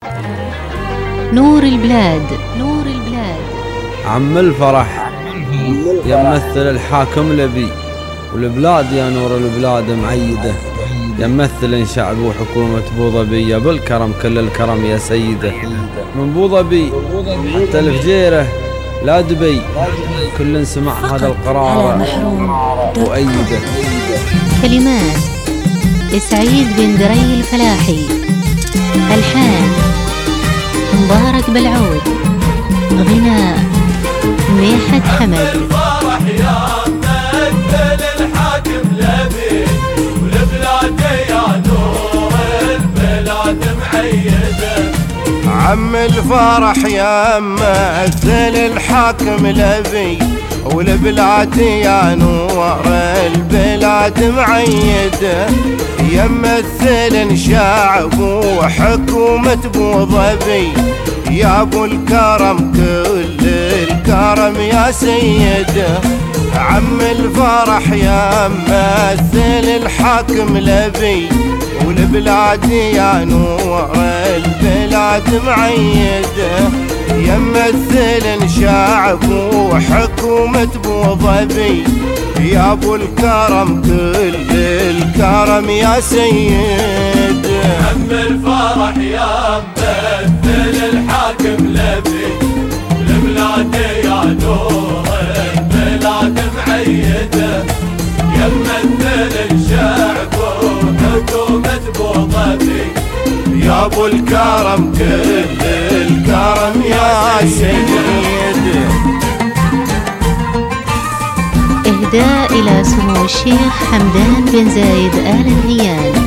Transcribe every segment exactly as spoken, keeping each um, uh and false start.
نور البلاد، نور البلاد. عم الفرح يا ممثل الحاكم لبي، والبلاد يا نور البلاد معيده، يا ممثل شعب وحكومة بو ظبي، يا بالكرم كل الكرم يا سيده. من بو ظبي حتى الفجيره لا دبي، كل سمع هذا القرار وأيده. كلمات لسعيد بن دري الفلاحي، ألحان مبارك بالعود، غناء ميحة حمد. الفرح يا ممثل الحاكم لبي، والبلاد يا نور البلاد معيده. عم الفرح يا ممثل الحاكم لبي، والبلاد يا نور البلاد معيده، يا ممثل شعب وحكومة بو ظبي، يا ابو الكرم كل الكرم يا سيده. عم الفرح يا ممثل الحاكم لبي، والبلاد يا نور البلاد معيده، يا ممثل شعب وحكومة بو ظبي، يا ابو الكرم كل الكرم يا سيد. عم الفرح يا ممثل الحاكم لبي، والبلاد يا نور البلاد معيده، يا ممثل شعب وحكومة بو ظبي، يا ابو الكرم كل الكرم يا سيد. إهداء إلى سمو الشيخ حمدان بن زايد آل نهيان.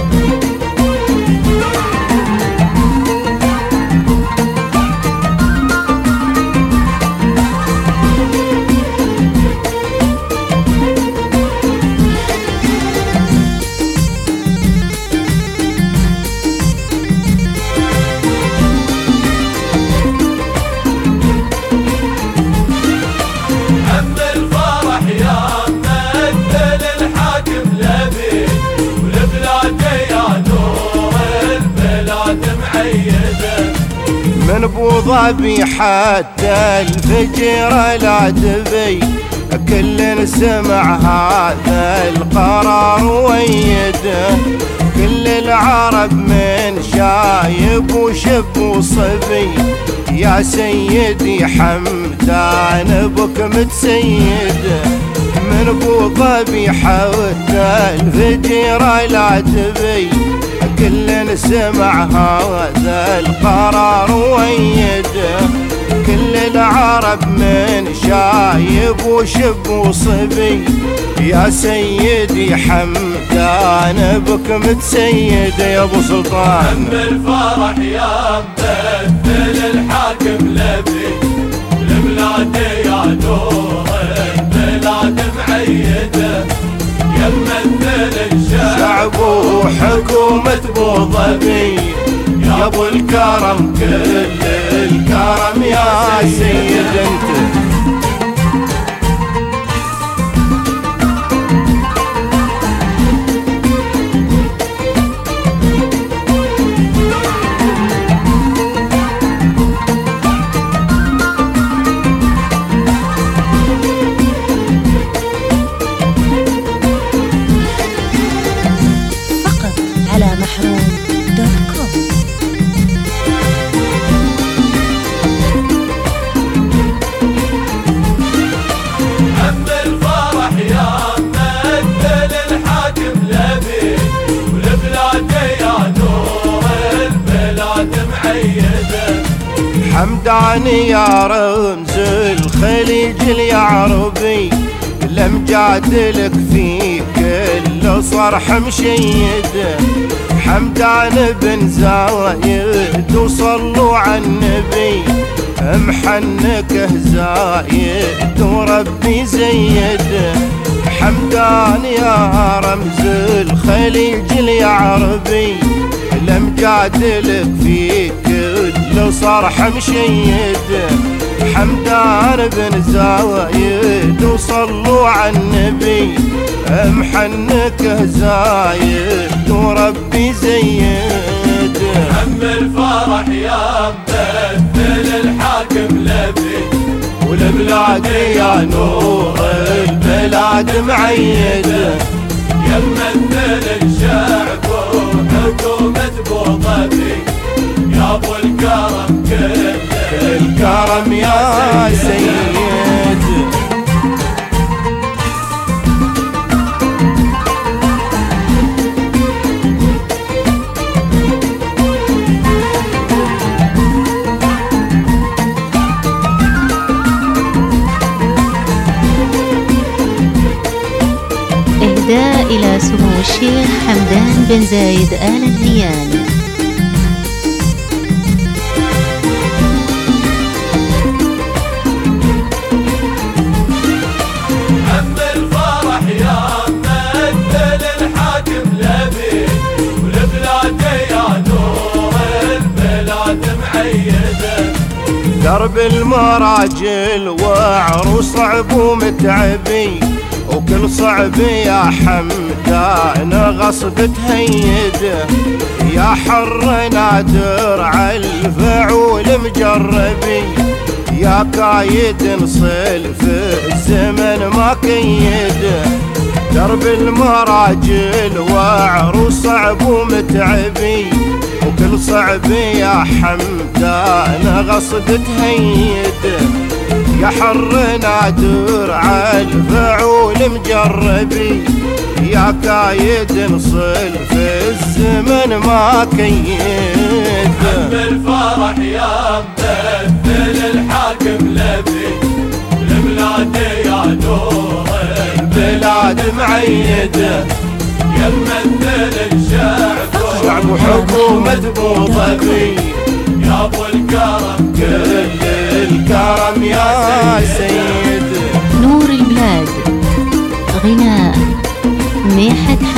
من بو ظبي حتى الفجر لا دبي، كل سمع هذا القرار ويده، كل العرب من شايب وشب وصبي، يا سيدي حمدان بك متسيده. من بو ظبي حتى الفجر لا دبي، كل سمع هذا القرار ويده، كل العرب من شايب وشب وصبي، يا سيدي حمدان بك متسيده يا ابو سلطان. عم الفرح يا ممثل الحاكم لبي، والبلاد يا نور البلاد معيده، يا ممثل شعب وحكومة بو ظبي، يا ابو الكرم كل الكرم يا سيد انت. على محروم دوت كوم. عم الفرح يا ممثل الحاكم لبي، والبلاد يا نور البلاد معيده، حمدان يا رمز الخليج اليعربي، لمجادلك في كل صرح مشيده، حمدان بن زايد وصلوا على النبي، محنكه زايد وربي زيده. حمدان يا رمز الخليج اليعربي، لمجادلك في كل صرح مشيده، حمدان بن زايد وصلوا على النبي، محنكه زايد وربي زيده. هم الفرح يا ممثل الحاكم لبي، والبلاد يا نور البلاد معيد، يا ممثل الشعب وحكومة ابو ظبي، يا ابو الكرم كل الكرم يا سيد. إهداء إلى سمو الشيخ حمدان بن زايد آل نهيان. هم الفرح يا ممثل الحاكم لبي، والبلاد يا نور البلاد معيده، درب المراجل وعر صعب ومتعبي، وكل صعب يا حمدان غصب تهيده، يا حر نادر عالفعول مجربي، يا كايد نصل في الزمن ما كيده، درب المراجل وعر صعب ومتعبي، وكل صعب يا حمدان غصب تهيده، يا حر نادر عالفعول مجربي، يا كايد نصل في الزمن ما كيد. هم الفرح يا ممثل الحاكم لبي، البلاد يا نور البلاد معيده، يا ممثل الشعب شعب وحكومة ابو ظبي، يا ابو الكرم كل الكرم يا سيد. نور البلاد غناء ميحة